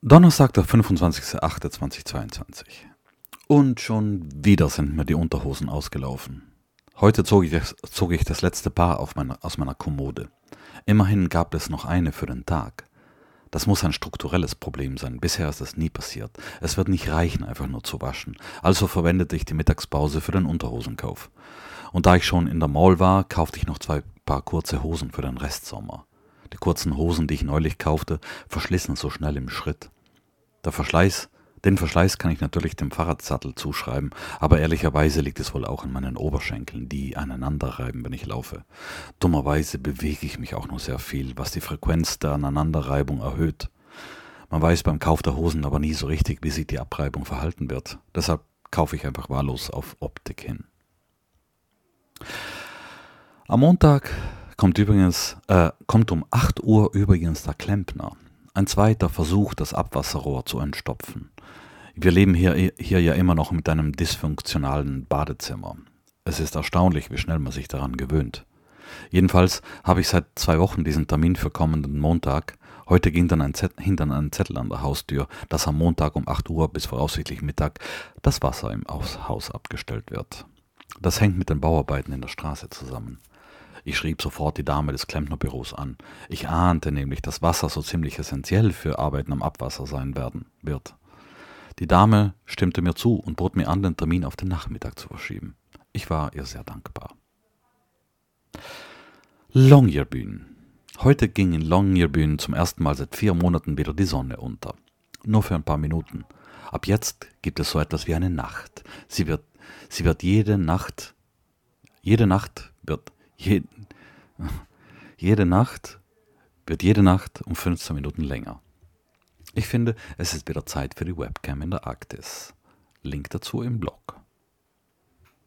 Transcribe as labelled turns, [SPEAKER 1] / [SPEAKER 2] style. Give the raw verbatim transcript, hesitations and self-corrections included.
[SPEAKER 1] Donnerstag, der fünfundzwanzigster achter zweitausendzweiundzwanzig. Und schon wieder sind mir die Unterhosen ausgelaufen. Heute zog ich das, zog ich das letzte Paar auf meine, aus meiner Kommode. Immerhin gab es noch eine für den Tag. Das muss ein strukturelles Problem sein. Bisher ist das nie passiert. Es wird nicht reichen, einfach nur zu waschen. Also verwendete ich die Mittagspause für den Unterhosenkauf. Und da ich schon in der Mall war, kaufte ich noch zwei Paar kurze Hosen für den Restsommer. Die kurzen Hosen, die ich neulich kaufte, verschlissen so schnell im Schritt. Der Verschleiß, den Verschleiß kann ich natürlich dem Fahrradsattel zuschreiben, aber ehrlicherweise liegt es wohl auch an meinen Oberschenkeln, die aneinanderreiben, wenn ich laufe. Dummerweise bewege ich mich auch nur sehr viel, was die Frequenz der Aneinanderreibung erhöht. Man weiß beim Kauf der Hosen aber nie so richtig, wie sich die Abreibung verhalten wird. Deshalb kaufe ich einfach wahllos auf Optik hin. Am Montag kommt übrigens, äh, kommt um acht Uhr übrigens der Klempner. Ein zweiter Versuch, das Abwasserrohr zu entstopfen. Wir leben hier, hier ja immer noch mit einem dysfunktionalen Badezimmer. Es ist erstaunlich, wie schnell man sich daran gewöhnt. Jedenfalls habe ich seit zwei Wochen diesen Termin für kommenden Montag. Heute ging dann ein Zettel, hing dann ein Zettel an der Haustür, dass am Montag um acht Uhr bis voraussichtlich Mittag das Wasser im Haus abgestellt wird. Das hängt mit den Bauarbeiten in der Straße zusammen. Ich schrieb sofort die Dame des Klempnerbüros an. Ich ahnte nämlich, dass Wasser so ziemlich essentiell für Arbeiten am Abwasser sein werden wird. Die Dame stimmte mir zu und bot mir an, den Termin auf den Nachmittag zu verschieben. Ich war ihr sehr dankbar. Longyearbyen. Heute ging in Longyearbyen zum ersten Mal seit vier Monaten wieder die Sonne unter. Nur für ein paar Minuten. Ab jetzt gibt es so etwas wie eine Nacht. Sie wird, sie wird jede Nacht, jede Nacht wird Je, jede Nacht wird jede Nacht um fünfzehn Minuten länger. Ich finde, es ist wieder Zeit für die Webcam in der Arktis. Link dazu im Blog.